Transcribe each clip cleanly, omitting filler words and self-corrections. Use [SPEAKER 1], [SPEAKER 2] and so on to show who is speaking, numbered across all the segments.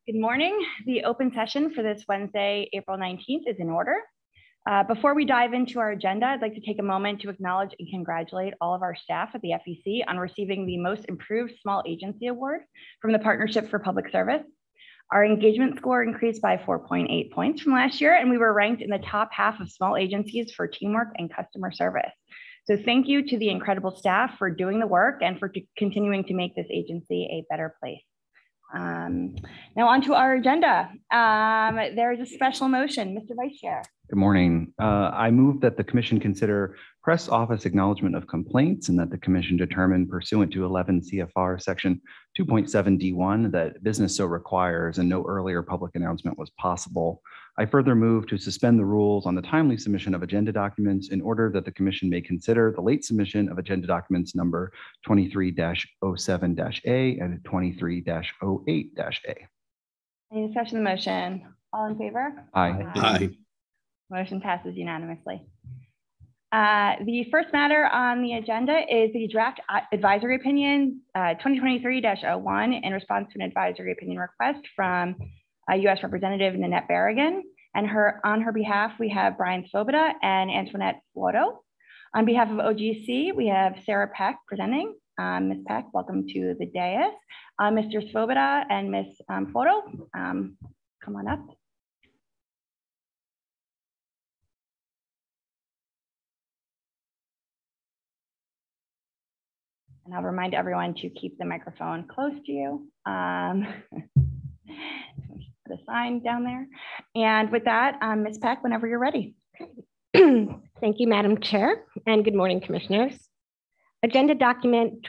[SPEAKER 1] Good morning. The open session for this Wednesday, April 19th is in order. Before we dive into our agenda, I'd like to take a moment to acknowledge and congratulate all of our staff at the FEC on receiving the Most Improved Small Agency Award from the Partnership for Public Service. Our engagement score increased by 4.8 points from last year, and we were ranked in the top half of small agencies for teamwork and customer service. So thank you to the incredible staff for doing the work and for continuing to make this agency a better place. Now on to our agenda. There is a special motion, Mr. Vice Chair.
[SPEAKER 2] Good morning. I move that the Commission consider press office acknowledgement of complaints and that the Commission determine pursuant to 11 CFR section 2.7 D1 that business so requires and no earlier public announcement was possible. I further move to suspend the rules on the timely submission of agenda documents in order that the Commission may consider the late submission of agenda documents number 23-07-A and 23-08-A.
[SPEAKER 1] Any discussion on the motion? All in favor?
[SPEAKER 2] Aye.
[SPEAKER 3] Aye.
[SPEAKER 1] Motion passes unanimously. The first matter on the agenda is the draft advisory opinion 2023-01 in response to an advisory opinion request from U.S. Representative Nanette Berrigan. And on her behalf, we have Brian Svoboda and Antoinette Floro. On behalf of OGC, we have Sarah Peck presenting. Ms. Peck, welcome to the dais. Mr. Svoboda and Ms. Floro, come on up. And I'll remind everyone to keep the microphone close to you. Put a sign down there. And with that, Ms. Peck, whenever you're ready.
[SPEAKER 4] Thank you, Madam Chair, and good morning, Commissioners. Agenda document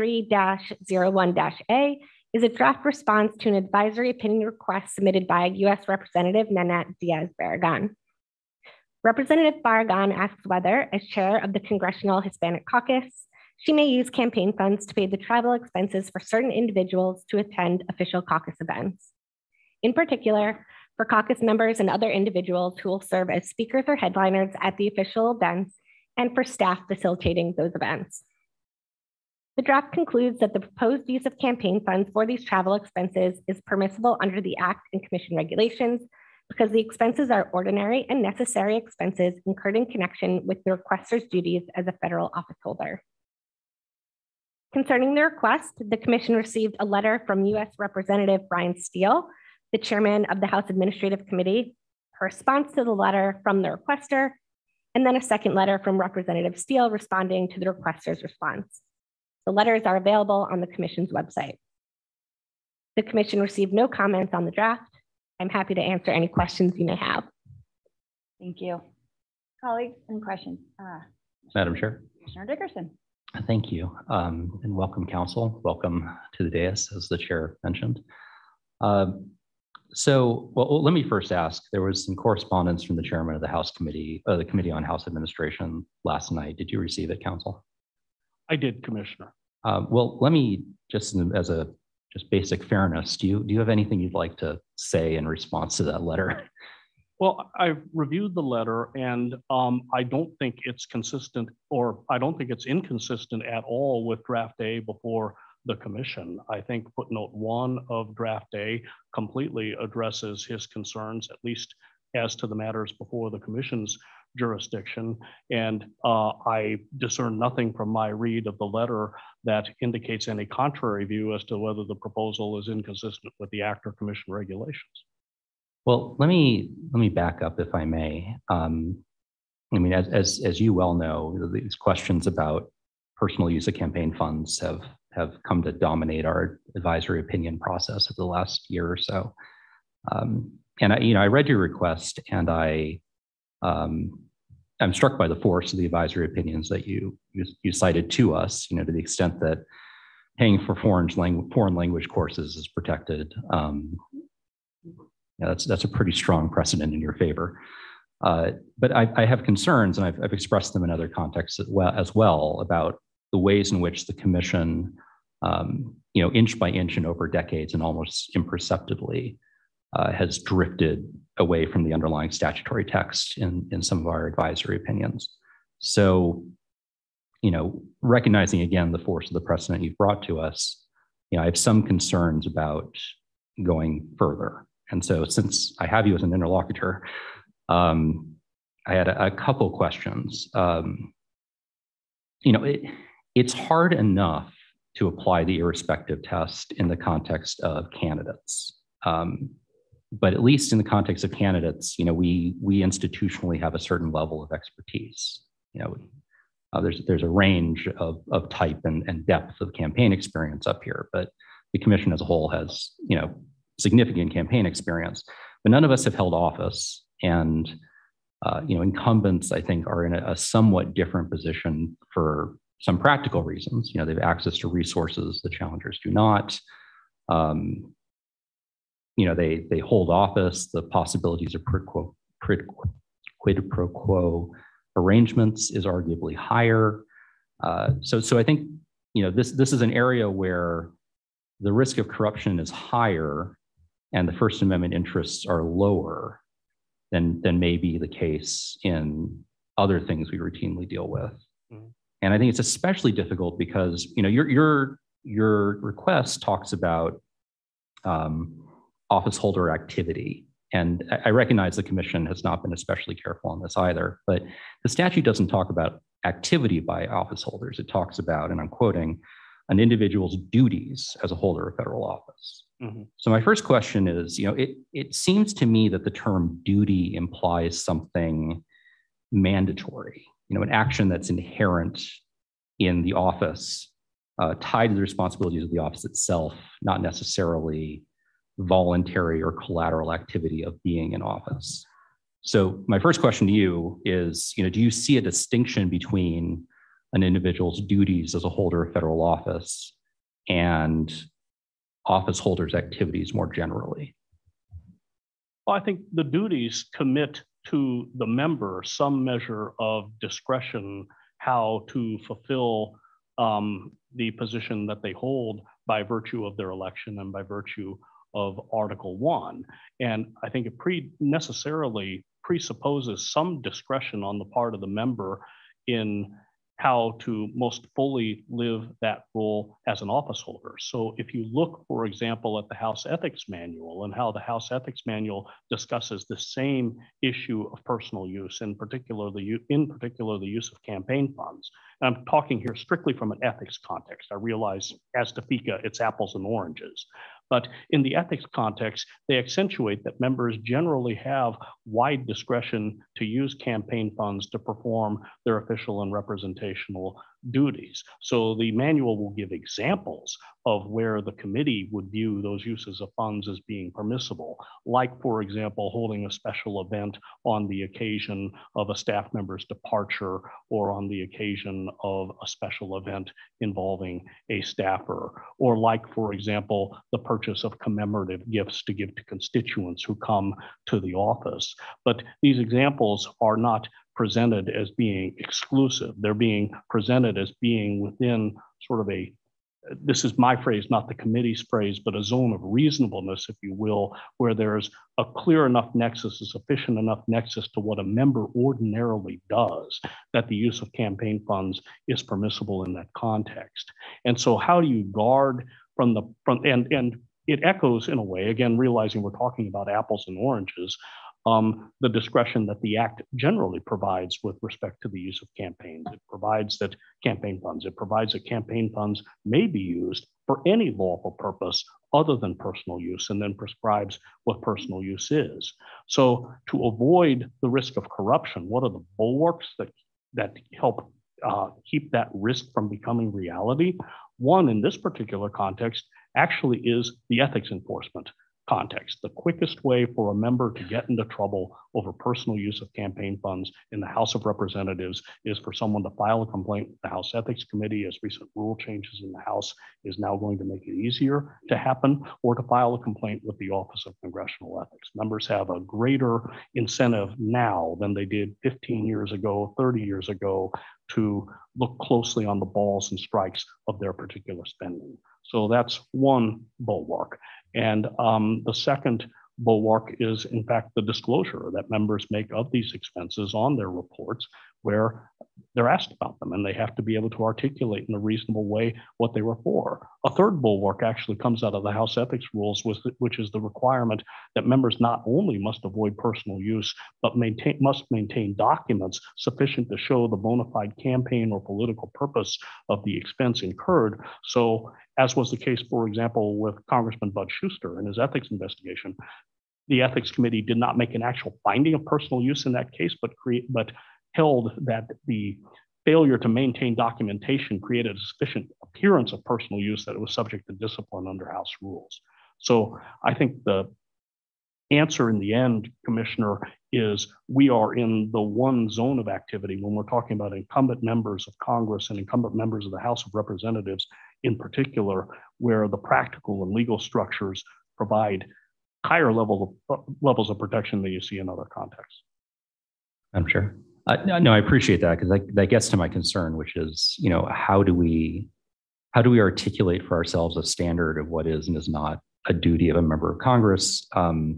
[SPEAKER 4] 23-01-A is a draft response to an advisory opinion request submitted by U.S. Representative Nanette Diaz-Barragan. Representative Barragan asks whether, as chair of the Congressional Hispanic Caucus, she may use campaign funds to pay the travel expenses for certain individuals to attend official caucus events. In particular, for caucus members and other individuals who will serve as speakers or headliners at the official events and for staff facilitating those events. The draft concludes that the proposed use of campaign funds for these travel expenses is permissible under the Act and Commission regulations because the expenses are ordinary and necessary expenses incurred in connection with the requester's duties as a federal office holder. Concerning the request, the Commission received a letter from U.S. Representative Brian Steele, the chairman of the House Administrative Committee, a response to the letter from the requester, and then a second letter from Representative Steele responding to the requester's response. The letters are available on the Commission's website. The Commission received no comments on the draft. I'm happy to answer any questions you may have.
[SPEAKER 1] Thank you. Colleagues, any questions?
[SPEAKER 5] Madam Chair.
[SPEAKER 1] Commissioner Dickerson.
[SPEAKER 5] Thank you, and welcome, Council. Welcome to the dais, as the chair mentioned. Well, let me first ask, there was some correspondence from the chairman of the House Committee, the Committee on House Administration last night. Did you receive it, Council?
[SPEAKER 3] I did, Commissioner.
[SPEAKER 5] Well, let me just as a basic fairness, do you have anything you'd like to say in response to that letter?
[SPEAKER 3] Well, I've reviewed the letter and I don't think it's consistent, or I don't think it's inconsistent at all with draft A before the Commission. I think footnote 1 of draft A completely addresses his concerns, at least as to the matters before the Commission's jurisdiction. And I discern nothing from my read of the letter that indicates any contrary view as to whether the proposal is inconsistent with the Act or Commission regulations.
[SPEAKER 5] Well, let me back up, if I may. I mean, as you well know, these questions about personal use of campaign funds have come to dominate our advisory opinion process over the last year or so. And I read your request, and I'm struck by the force of the advisory opinions that you cited to us. To the extent that paying for foreign language courses is protected. That's a pretty strong precedent in your favor. But I have concerns, and I've expressed them in other contexts as well about the ways in which the Commission, inch by inch and over decades and almost imperceptibly has drifted away from the underlying statutory text in some of our advisory opinions. So, recognizing again the force of the precedent you've brought to us, I have some concerns about going further. And so since I have you as an interlocutor, I had a couple questions. It's hard enough to apply the irrespective test in the context of candidates. But at least in the context of candidates, we institutionally have a certain level of expertise. There's a range of type and depth of campaign experience up here, but the commission as a whole has, significant campaign experience, but none of us have held office. And, incumbents, I think, are in a somewhat different position for some practical reasons. They have access to resources the challengers do not. They hold office. The possibilities of quid pro quo arrangements is arguably higher. So I think this is an area where the risk of corruption is higher, and the First Amendment interests are lower than may be the case in other things we routinely deal with. Mm-hmm. And I think it's especially difficult because your request talks about office holder activity. And I recognize the commission has not been especially careful on this either, but the statute doesn't talk about activity by office holders. It talks about, and I'm quoting, an individual's duties as a holder of federal office. Mm-hmm. So my first question is, it seems to me that the term duty implies something mandatory, an action that's inherent in the office, tied to the responsibilities of the office itself, not necessarily voluntary or collateral activity of being in office. So my first question to you is, do you see a distinction between an individual's duties as a holder of federal office and office holders' activities more generally?
[SPEAKER 3] Well, I think the duties commit to the member some measure of discretion how to fulfill the position that they hold by virtue of their election and by virtue of Article 1. And I think it necessarily presupposes some discretion on the part of the member in how to most fully live that role as an office holder. So if you look, for example, at the House Ethics Manual and how the House Ethics Manual discusses the same issue of personal use, in particular the use of campaign funds. And I'm talking here strictly from an ethics context. I realize as to FICA, it's apples and oranges. But in the ethics context, they accentuate that members generally have wide discretion to use campaign funds to perform their official and representational duties. So the manual will give examples of where the committee would view those uses of funds as being permissible, like, for example, holding a special event on the occasion of a staff member's departure or on the occasion of a special event involving a staffer, or like, for example, the purchase of commemorative gifts to give to constituents who come to the office. But these examples are not presented as being exclusive. They're being presented as being within sort of this is my phrase, not the committee's phrase, but a zone of reasonableness, if you will, where there's a clear enough nexus, a sufficient enough nexus to what a member ordinarily does, that the use of campaign funds is permissible in that context. And so how do you guard and it echoes in a way, again, realizing we're talking about apples and oranges, the discretion that the Act generally provides with respect to the use of campaigns. It provides that campaign funds may be used for any lawful purpose other than personal use, and then prescribes what personal use is. So to avoid the risk of corruption, what are the bulwarks that help keep that risk from becoming reality? One, in this particular context, actually is the ethics enforcement context. The quickest way for a member to get into trouble over personal use of campaign funds in the House of Representatives is for someone to file a complaint with the House Ethics Committee, as recent rule changes in the House is now going to make it easier to happen, or to file a complaint with the Office of Congressional Ethics. Members have a greater incentive now than they did 15 years ago, 30 years ago, to look closely on the balls and strikes of their particular spending. So that's one bulwark. And the second bulwark is, in fact, the disclosure that members make of these expenses on their reports, where they're asked about them, and they have to be able to articulate in a reasonable way what they were for. A third bulwark actually comes out of the House ethics rules, which is the requirement that members not only must avoid personal use, but must maintain documents sufficient to show the bona fide campaign or political purpose of the expense incurred. So, as was the case, for example, with Congressman Bud Schuster in his ethics investigation, the ethics committee did not make an actual finding of personal use in that case, but held that the failure to maintain documentation created a sufficient appearance of personal use that it was subject to discipline under House rules. So I think the answer in the end, Commissioner, is we are in the one zone of activity when we're talking about incumbent members of Congress and incumbent members of the House of Representatives in particular, where the practical and legal structures provide higher levels of protection than you see in other contexts.
[SPEAKER 5] I'm sure. No, I appreciate that, because that gets to my concern, which is, how do we articulate for ourselves a standard of what is and is not a duty of a member of Congress? And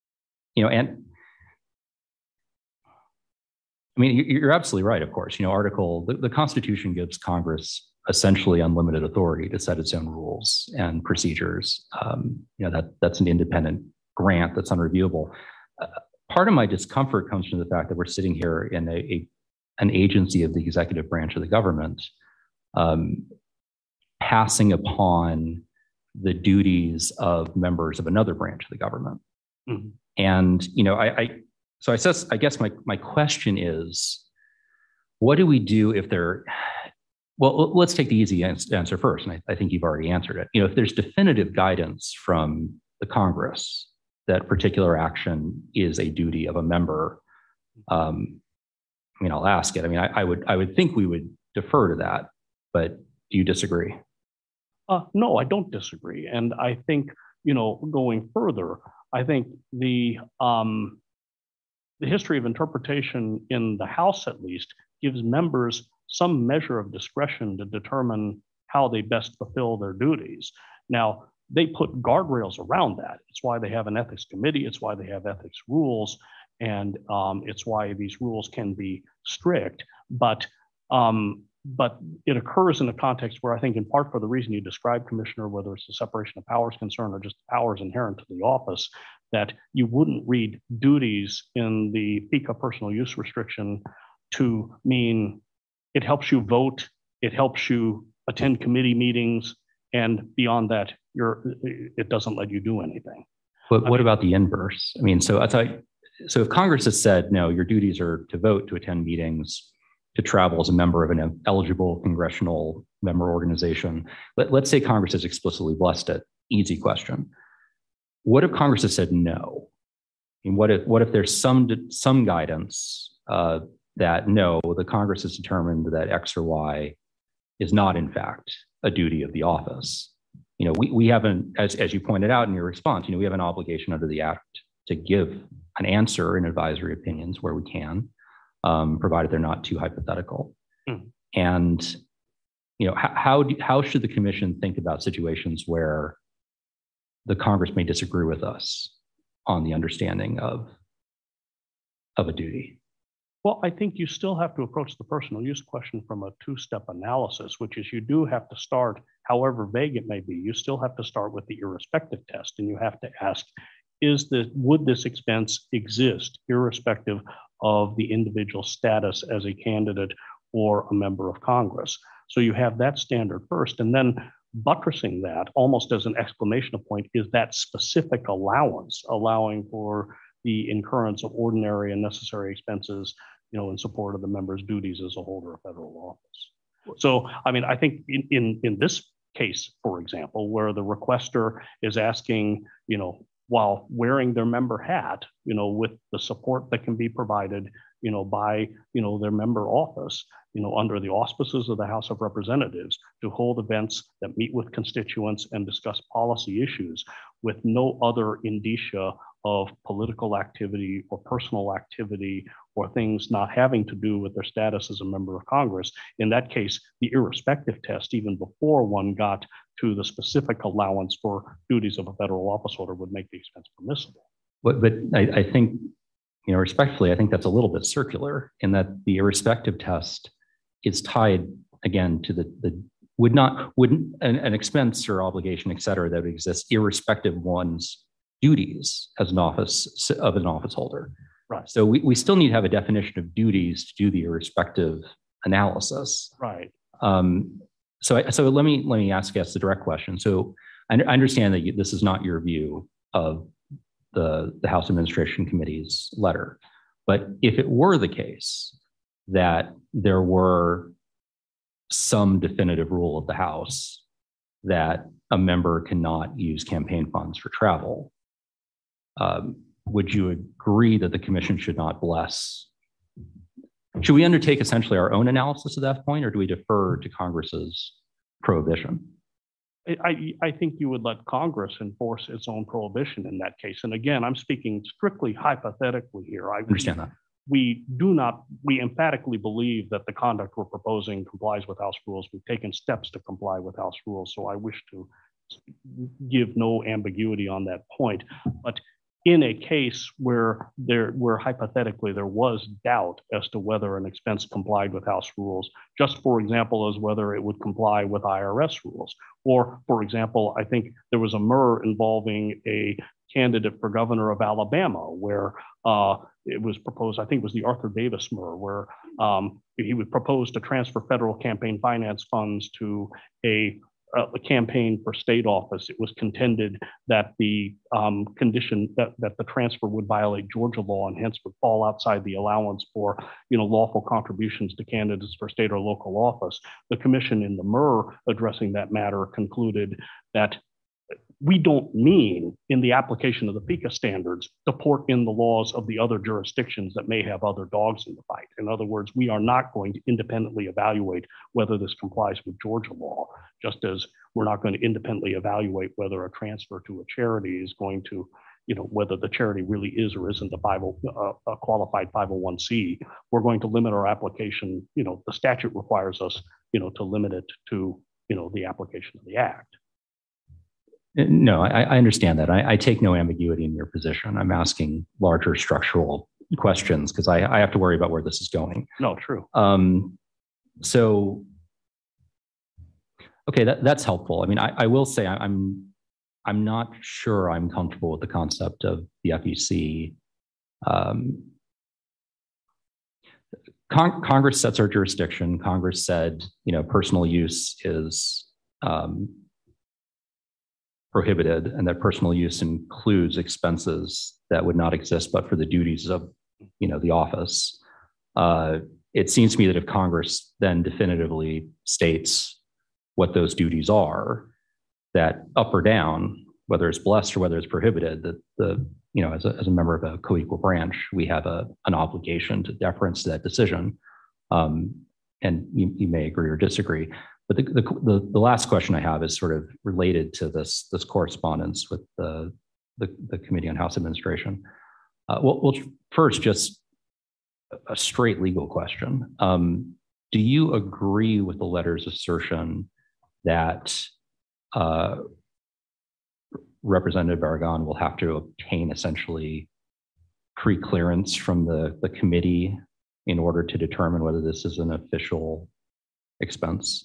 [SPEAKER 5] I mean, you're absolutely right. Of course, the Constitution gives Congress essentially unlimited authority to set its own rules and procedures. That's an independent grant that's unreviewable. Part of my discomfort comes from the fact that we're sitting here in an agency of the executive branch of the government, passing upon the duties of members of another branch of the government. Mm-hmm. And I guess my question is, what do we do if there? Well, let's take the easy answer first, and I think you've already answered it. If there's definitive guidance from the Congress that particular action is a duty of a member, I'll ask it. I would think we would defer to that, but do you disagree?
[SPEAKER 3] No, I don't disagree. And I think, going further, I think the history of interpretation in the House, at least, gives members some measure of discretion to determine how they best fulfill their duties. Now, they put guardrails around that. It's why they have an ethics committee. It's why they have ethics rules. And it's why these rules can be strict. But it occurs in a context where I think, in part for the reason you described, Commissioner, whether it's the separation of powers concern or just powers inherent to the office, that you wouldn't read duties in the FECA personal use restriction to mean it helps you vote, it helps you attend committee meetings, and beyond that, it doesn't let you do anything.
[SPEAKER 5] But what about the inverse? So if Congress has said, no, your duties are to vote, to attend meetings, to travel as a member of an eligible congressional member organization. Let's say Congress has explicitly blessed it. Easy question. What if Congress has said no? What if there's some guidance that no, the Congress has determined that X or Y is not in fact a duty of the office? We haven't, as you pointed out in your response, we have an obligation under the Act to give an answer in advisory opinions where we can, provided they're not too hypothetical. Mm. And how should the Commission think about situations where the Congress may disagree with us on the understanding of a duty?
[SPEAKER 3] Well, I think you still have to approach the personal use question from a two-step analysis, which is you do have to start, however vague it may be, you still have to start with the irrespective test, and you have to ask, would this expense exist irrespective of the individual status as a candidate or a member of Congress? So you have that standard first, and then buttressing that almost as an exclamation point is that specific allowance, allowing for the incurrence of ordinary and necessary expenses, in support of the member's duties as a holder of federal office. So, I think in this case, for example, where the requester is asking, while wearing their member hat, with the support that can be provided, by, their member office, under the auspices of the House of Representatives, to hold events that meet with constituents and discuss policy issues with no other indicia of political activity or personal activity or things not having to do with their status as a member of Congress. In that case, the irrespective test, even before one got to the specific allowance for duties of a federal office holder, would make the expense permissible.
[SPEAKER 5] But I think, respectfully, I think that's a little bit circular in that the irrespective test is tied again to the wouldn't an expense or obligation, et cetera, that would exist irrespective of one's duties as an office holder.
[SPEAKER 3] Right.
[SPEAKER 5] So we still need to have a definition of duties to do the irrespective analysis.
[SPEAKER 3] Right.
[SPEAKER 5] So let me ask us the direct question. So I understand that this is not your view of the House Administration Committee's letter, but if it were the case that there were some definitive rule of the House that a member cannot use campaign funds for travel, would you agree that the commission should not bless? Should we undertake essentially our own analysis at that point, or do we defer to Congress's prohibition?
[SPEAKER 3] I think you would let Congress enforce its own prohibition in that case. And again, I'm speaking strictly hypothetically here. I
[SPEAKER 5] understand that.
[SPEAKER 3] We emphatically believe that the conduct we're proposing complies with House rules. We've taken steps to comply with House rules. So I wish to give no ambiguity on that point. But in a case where hypothetically there was doubt as to whether an expense complied with House rules, just for example, as whether it would comply with IRS rules. Or, for example, I think there was a MRR involving a candidate for governor of Alabama, where it was proposed, I think it was the Arthur Davis MRR, where he would propose to transfer federal campaign finance funds to a campaign for state office. It was contended that the condition that the transfer would violate Georgia law and hence would fall outside the allowance for lawful contributions to candidates for state or local office. The commission in the MRR addressing that matter concluded that we don't mean in the application of the PICA standards to port in the laws of the other jurisdictions that may have other dogs in the fight. In other words, we are not going to independently evaluate whether this complies with Georgia law, just as we're not going to independently evaluate whether a transfer to a charity is going to, whether the charity really is or isn't a qualified 501c. We're going to limit our application, the statute requires us, to limit it to, the application of the act.
[SPEAKER 5] No, I understand that. I take no ambiguity in your position. I'm asking larger structural questions because I have to worry about where this is going.
[SPEAKER 3] No, true.
[SPEAKER 5] So, okay, that's helpful. I mean, I will say I'm not sure I'm comfortable with the concept of the FEC. Congress sets our jurisdiction. Congress said, personal use is prohibited, and that personal use includes expenses that would not exist but for the duties of, the office. It seems to me that if Congress then definitively states what those duties are, that up or down, whether it's blessed or whether it's prohibited, that as a member of a co-equal branch, we have an obligation to deference to that decision. And you may agree or disagree. But the last question I have is sort of related to this correspondence with the Committee on House Administration. Well, first, just a straight legal question. Do you agree with the letter's assertion that Representative Barragan will have to obtain essentially pre-clearance from the committee in order to determine whether this is an official expense?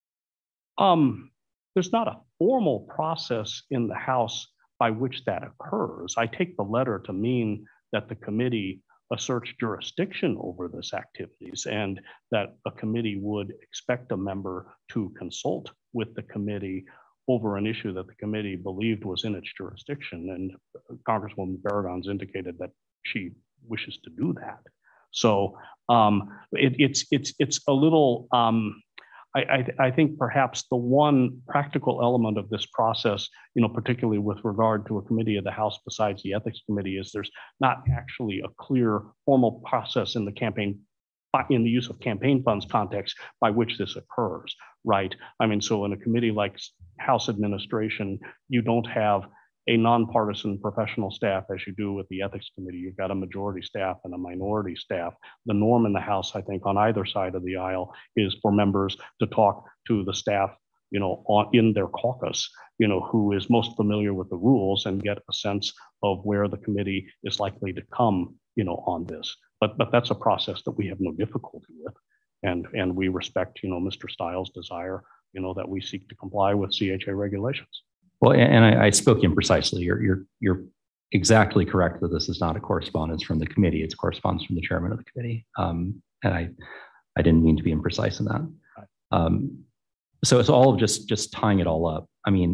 [SPEAKER 3] There's not a formal process in the House by which that occurs. I take the letter to mean that the committee asserts jurisdiction over this activities and that a committee would expect a member to consult with the committee over an issue that the committee believed was in its jurisdiction. And Congresswoman Barragan's indicated that she wishes to do that. So it's a little, I think perhaps the one practical element of this process, particularly with regard to a committee of the House besides the Ethics Committee, is there's not actually a clear formal process in the use of campaign funds context by which this occurs, right? I mean, so in a committee like House Administration, you don't have a nonpartisan professional staff as you do with the Ethics Committee. You've got a majority staff and a minority staff. The norm in the House, I think, on either side of the aisle is for members to talk to the staff, in their caucus, who is most familiar with the rules and get a sense of where the committee is likely to come, on this. But that's a process that we have no difficulty with. And we respect, Mr. Stiles' desire, that we seek to comply with CHA regulations.
[SPEAKER 5] Well, and I spoke imprecisely. You're exactly correct that this is not a correspondence from the committee. It's correspondence from the chairman of the committee. And I didn't mean to be imprecise in that. So it's all just tying it all up. I mean,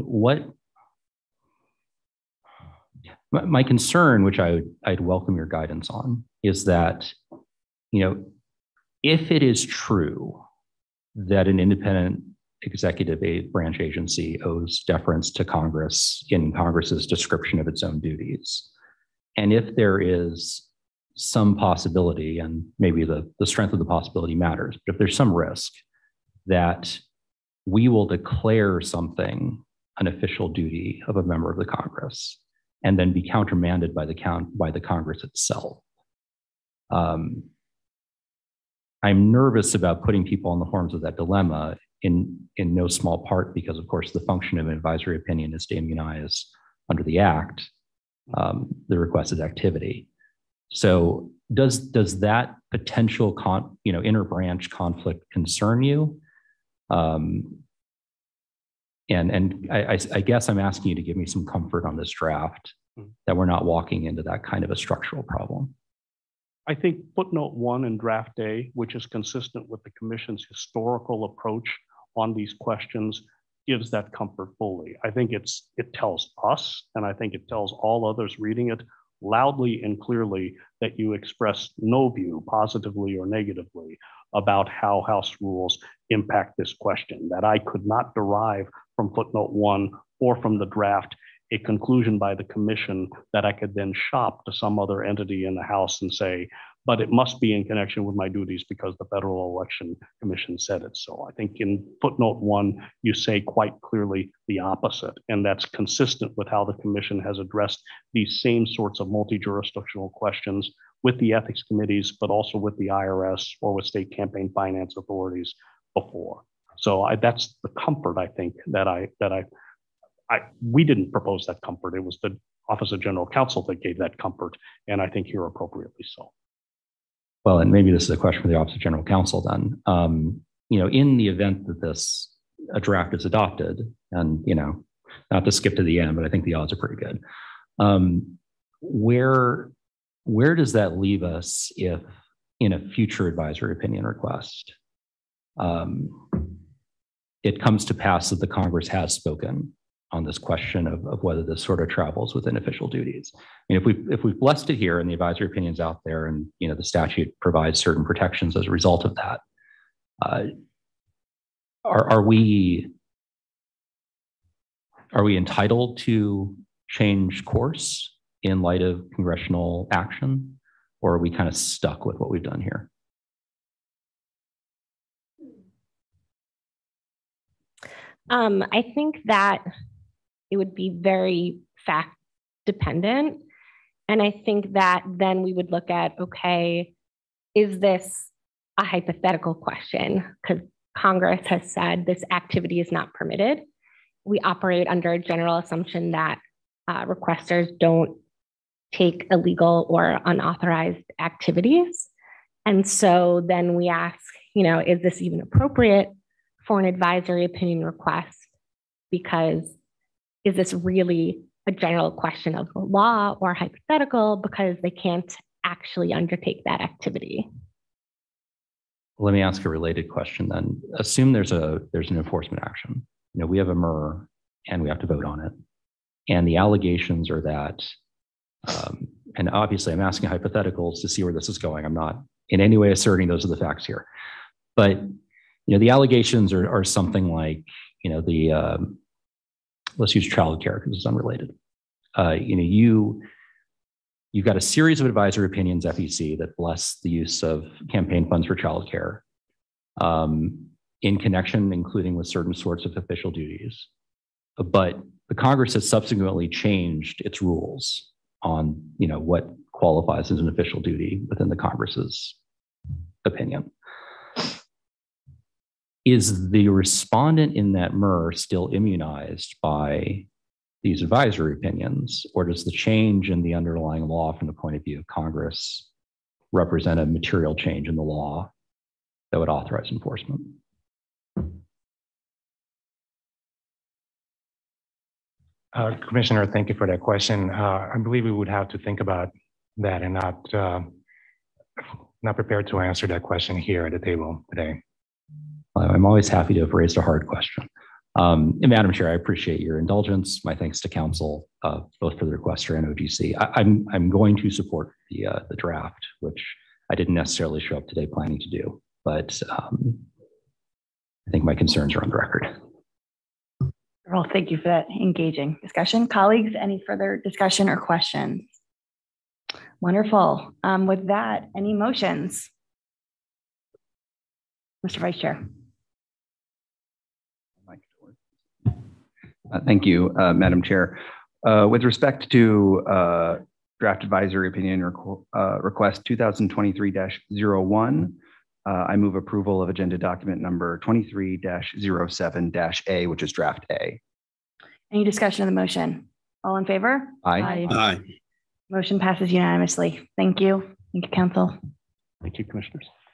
[SPEAKER 5] my concern, which I'd welcome your guidance on, is that, if it is true that an independent executive branch agency owes deference to Congress in Congress's description of its own duties, and if there is some possibility, and maybe the strength of the possibility matters, but if there's some risk that we will declare something an official duty of a member of the Congress and then be countermanded by the Congress itself. I'm nervous about putting people on the horns of that dilemma in no small part because, of course, the function of an advisory opinion is to immunize under the Act the requested activity. So does that potential inter-branch conflict concern you? And I guess I'm asking you to give me some comfort on this draft that we're not walking into that kind of a structural problem.
[SPEAKER 3] I think footnote 1 in draft A, which is consistent with the commission's historical approach on these questions, gives that comfort fully. I think it tells us, and I think it tells all others reading it loudly and clearly, that you express no view, positively or negatively, about how House rules impact this question, that I could not derive from footnote 1 or from the draft a conclusion by the commission that I could then shop to some other entity in the House and say, but it must be in connection with my duties because the Federal Election Commission said it so. I think in footnote 1, you say quite clearly the opposite, and that's consistent with how the commission has addressed these same sorts of multi-jurisdictional questions with the ethics committees, but also with the IRS or with state campaign finance authorities before. So that's the comfort, I think, we didn't propose that comfort. It was the Office of General Counsel that gave that comfort, and I think here appropriately so.
[SPEAKER 5] Well, and maybe this is a question for the Office of General Counsel then. In the event that a draft is adopted, and not to skip to the end, but I think the odds are pretty good. Where does that leave us if, in a future advisory opinion request, it comes to pass that the Congress has spoken on this question of whether this sort of travels within official duties? I mean, if we've blessed it here and the advisory opinion's out there, and the statute provides certain protections as a result of that, are we entitled to change course in light of congressional action, or are we kind of stuck with what we've done here?
[SPEAKER 4] I think that it would be very fact dependent. And I think that then we would look at, okay, is this a hypothetical question? Because Congress has said this activity is not permitted. We operate under a general assumption that requesters don't take illegal or unauthorized activities. And so then we ask, is this even appropriate for an advisory opinion request? Because is this really a general question of the law or hypothetical because they can't actually undertake that activity?
[SPEAKER 5] Let me ask a related question then. Assume there's an enforcement action. We have a MRR and we have to vote on it. And the allegations are that, and obviously I'm asking hypotheticals to see where this is going. I'm not in any way asserting those are the facts here. But the allegations are something like, let's use childcare because it's unrelated. You've got a series of advisory opinions, FEC, that bless the use of campaign funds for childcare in connection, including with certain sorts of official duties. But the Congress has subsequently changed its rules on, what qualifies as an official duty within the Congress's opinion. Is the respondent in that MRR still immunized by these advisory opinions, or does the change in the underlying law from the point of view of Congress represent a material change in the law that would authorize enforcement.
[SPEAKER 6] Commissioner, thank you for that question. I believe we would have to think about that and not prepared to answer that question here at the table today.
[SPEAKER 5] I'm always happy to have raised a hard question. Madam Chair, I appreciate your indulgence. My thanks to council, both for the requester and OGC. I'm going to support the draft, which I didn't necessarily show up today planning to do, but I think my concerns are on the record.
[SPEAKER 1] Well, thank you for that engaging discussion. Colleagues, any further discussion or questions? Wonderful. With that, any motions? Mr. Vice Chair.
[SPEAKER 2] Thank you, Madam Chair. With respect to draft advisory opinion request 2023-01, I move approval of agenda document number 23-07-A, which is draft A.
[SPEAKER 1] Any discussion of the motion? All in favor?
[SPEAKER 2] Aye.
[SPEAKER 7] Aye.
[SPEAKER 1] Motion passes unanimously. Thank you. Thank you, council.
[SPEAKER 3] Thank you, commissioners.